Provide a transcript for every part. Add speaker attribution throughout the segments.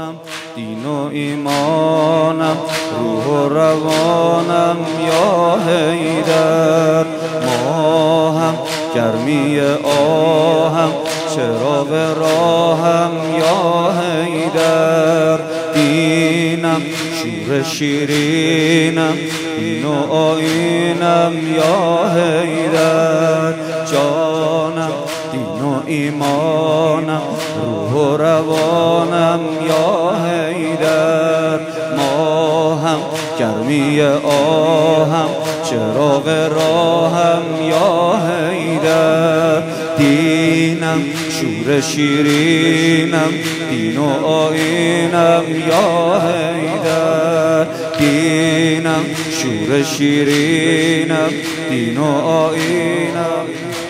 Speaker 1: دین و ایمانم، روح و روانم یا حیدر. ماهم گرمی آهم، چراغ راهم یا حیدر. دینم شور شیرینم، دین و آیینم یا حیدر. جانم دین و ایمانم، روح و روانم یا حیدر. ماهم گرمی آهم، چراغ راهم یا حیدر. دینم شور شیرینم، دین و آیینم یا حیدر. دینم شور شیرینم، دین و آیینم.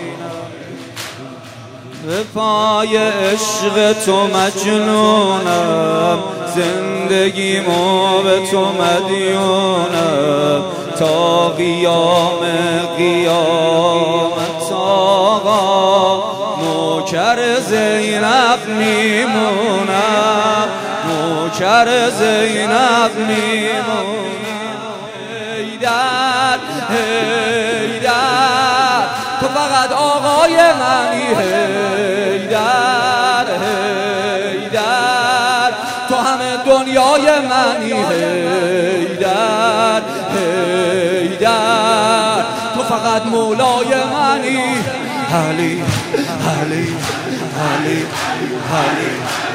Speaker 1: به پای عشق تو مجنونم، زندگیمو به تو مدیونم. تا قیام قیامت آقا، نوکر زینب میمونم، نوکر زینب میمونم. حیدر حیدر تو فقط آقای منی. حیدر حیدر تو همه دنیای منی. حیدر حیدر تو فقط مولای منی. علی علی علی علی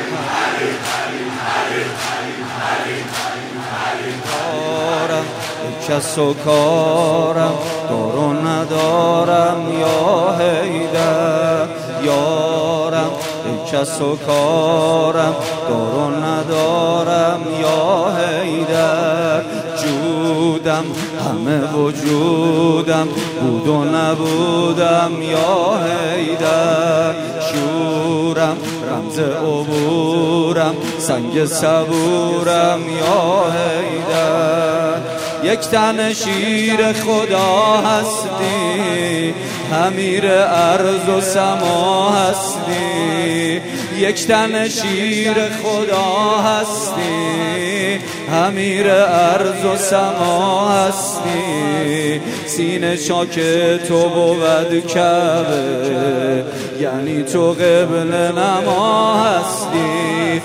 Speaker 1: دارم کس و کارم، دار و ندارم یا حیدر. یارم کس و کارم، دار و ندارم یا حیدر. جودم همه وجودم، بود و نبودم یا حیدر. شورم رمز عبورم، سنگ صبورم یا حیدر. یک تن شیر خدا هستی، امیر ارض و سما هستی. یک تن شیر خدا هستی، امیر ارض و سما هستی. سینه چاک تو بود کعبه، یعنی تو قبله نما هستی.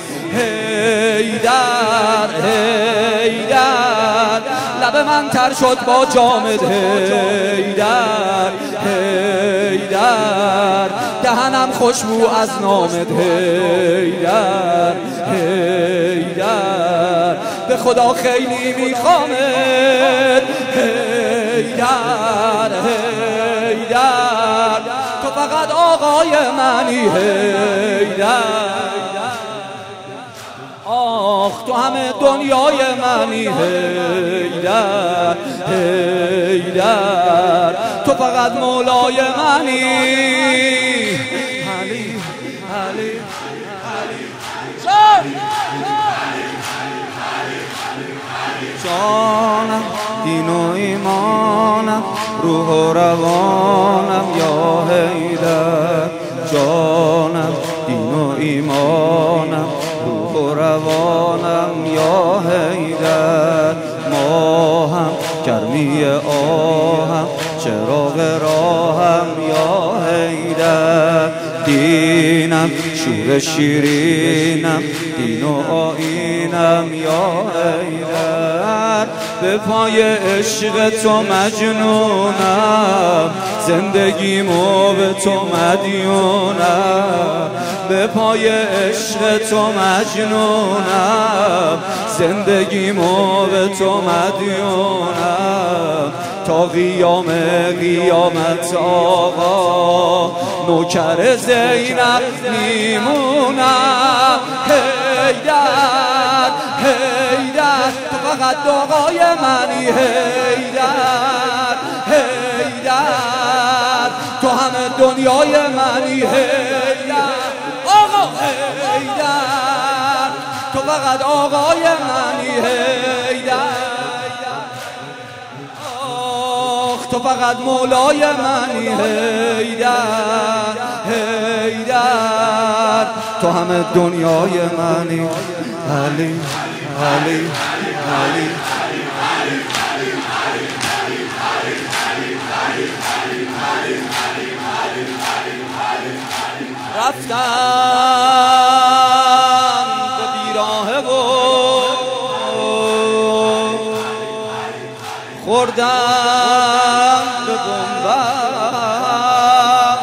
Speaker 1: حیدر حیدر لب من تر شد با جامت. حیدر حیدر دهنم خوشبو از نامت. حیدر حیدر به خدا خیلی میخوامت. حیدر حیدر تو فقط آقای منی. حیدر آخ تو همه دنیای منی. حیدر حیدر تو فقط مولای منی. علی علی جانم دین و ایمانم، روح و روانم یا حیدر. جانم دین و ایمانم، روح و روانم یا حیدر. ماهم گرمی آهم، چراغ راهم یا حیدر. دینم شور شیرینم، دین و آیینم یا حیدر. به پای عشق تو مجنونم، زندگیمو به تو مدیونم. به پای عشق تو مجنونم، زندگیمو به تو مدیونم. تا قیام قیامت آقا، نوکر زینب میمونم. حیدر حیدر تو فقط آقای منی. حیدر حیدر تو همه دنیای منی. حیدر آقا حیدر تو فقط آقای منی. حیدر تو فقط مولای منی حیدر حیدر، تو همه دنیای منی علی علی علی. رفتم به بیراهه و خوردم به بنبست،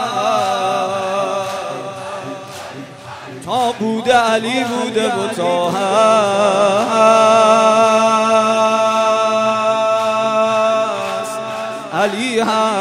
Speaker 1: تا بوده علی بوده و تا هست علی هم